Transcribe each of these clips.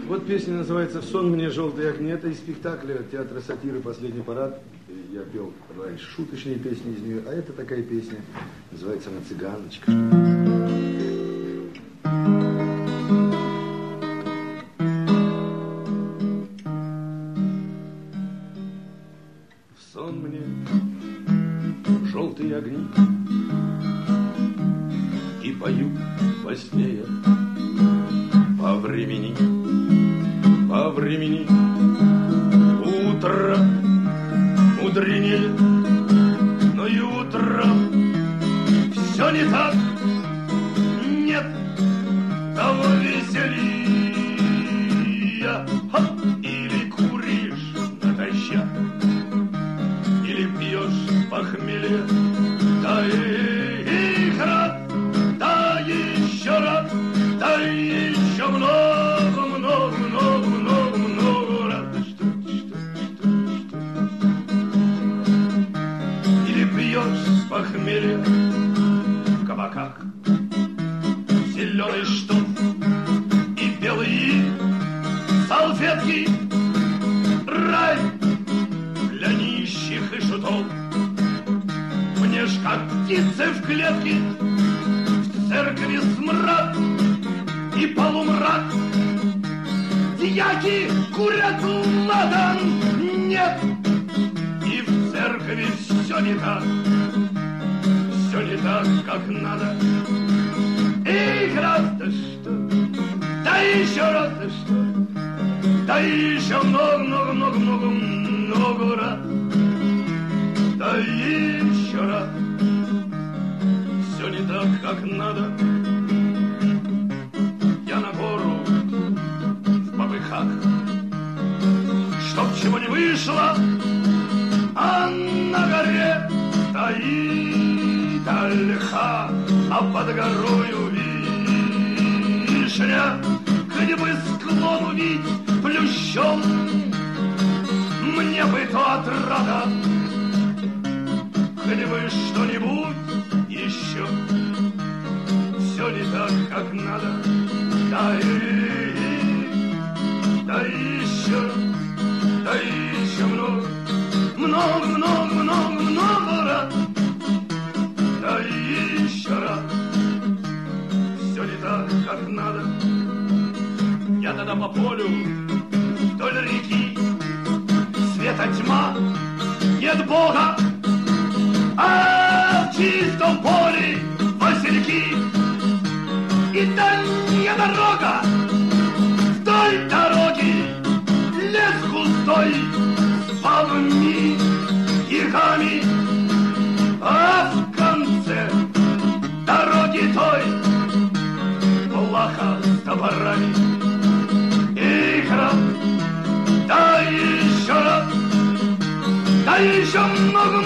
Вот песня называется «В сон мне желтые огни». Это из спектакля театра сатиры «Последний парад». Я пел раньше шуточные песни из нее, а это такая песня, называется она «Цыганочка». В сон мне желтые огни, и пою во сне я по времени, утро мудренее, но и утром все не так, нет того веселья. Или куришь натощак, или пьешь похмелье, да и рад, да еще рад, да еще много рад. Или пьешь с похмелья в кабаках зеленый штоф и белые салфетки, рай для нищих и шутов. Мне ж как птицы в клетке, в церкви смрад и полумрак. Дьяки курят ладан, нет, и в церкви все не так, как надо. Эх, раз, да что, да еще раз, да что, да еще много раз, да еще раз. Все не так, как надо. Я на гору в попыхах, чтоб чего не вышло, а на горе стоит ольха, а под горою вишня. Хоть бы склон увидеть плющом, мне бы то отрада, хоть бы что-нибудь еще. Все не так, как надо, да еще много раз, да еще раз. Все не так, как надо. Я тогда по полю вдоль реки, света тьма, нет Бога, а в чистом поле васильки. И дальняя дорога, вдоль дороги лес густой с павами и гами, а в конце дороги той плаха с топорами. Эх, раз, да еще раз, да еще много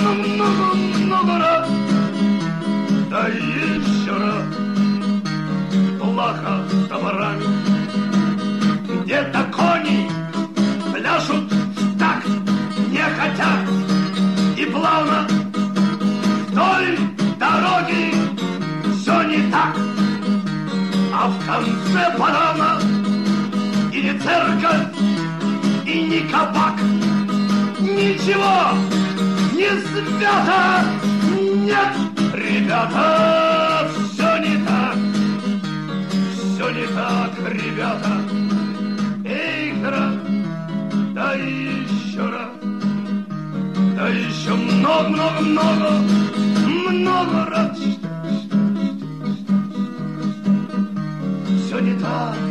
раз, да еще раз. Плаха с топорами. Где-то кони пляшут так, не хотят, и плавно вдоль дороги все не так, а в конце подавно и не церковь, и не кабак, ничего не свято, нет, ребята, все не так. Все не так, ребята. Эй, раз, да еще раз, да еще много раз. Все не так.